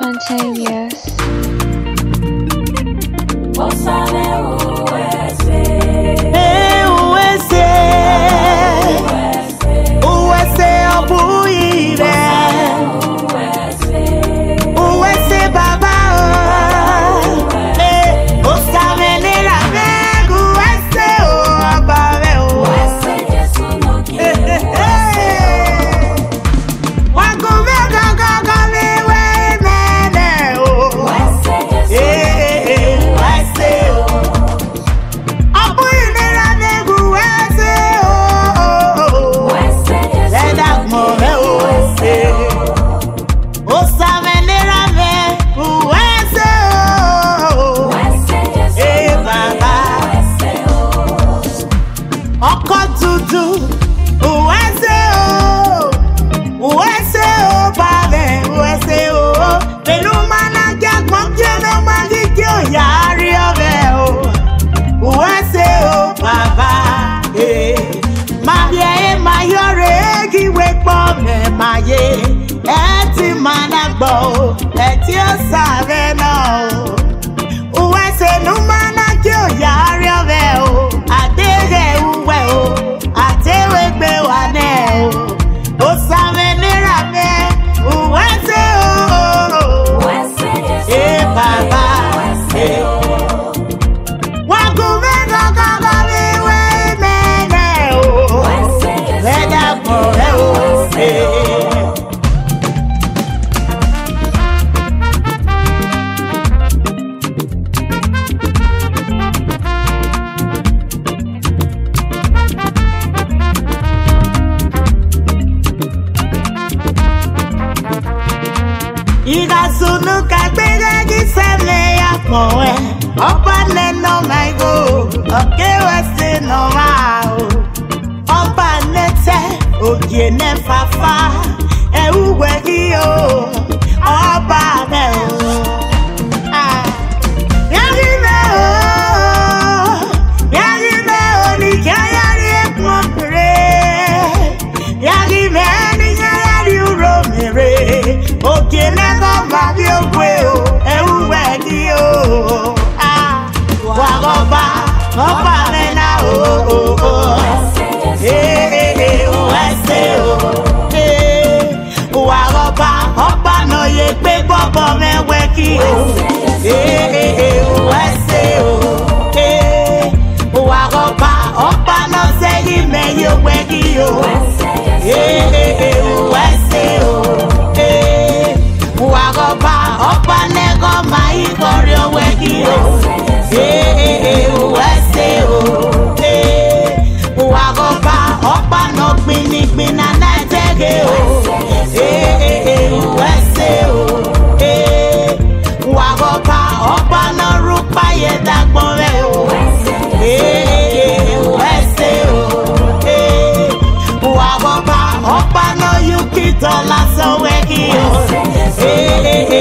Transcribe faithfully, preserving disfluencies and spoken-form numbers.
Spontaneous. Eti managbo, eti osave no. Uwese numana kyo yari ove o. Adege uwe o, atewe gbe wane o. Osave nirame, uwese o. E baba, e. Wakume kaka we mene o. Leda kore o, e. Igasunu kagbega giseme ya kowe. Opa neno maigo, oke wese no mao. Opa nete, okie ne fafa. E uwe giyo, opa me o. Yagi me o, yagi me o, ni kaya ri ekmokre. Yagi me ni kaya ri uromere. Okie never babi o, ewe di o. Ah, wagoba, opa mena o o o. Eh eh eh, wese o. Eh, wagoba, opa no ye pe bobo me weki o. Eh eh eh, wese o. Eh, wagoba, opa no segi me yo weki o. Eh eh eh, wese o. Wagoba, opa nego mai korio weki o. Eh eh eh, wese o. Eh, wagoba, opa no gbini gbina na tege o. Eh eh eh, wese o. Eh, wagoba, opa no rupa ye dagbore o. Eh eh eh, wese o. Eh, wagoba, opa no yuki dola so weki o. Eh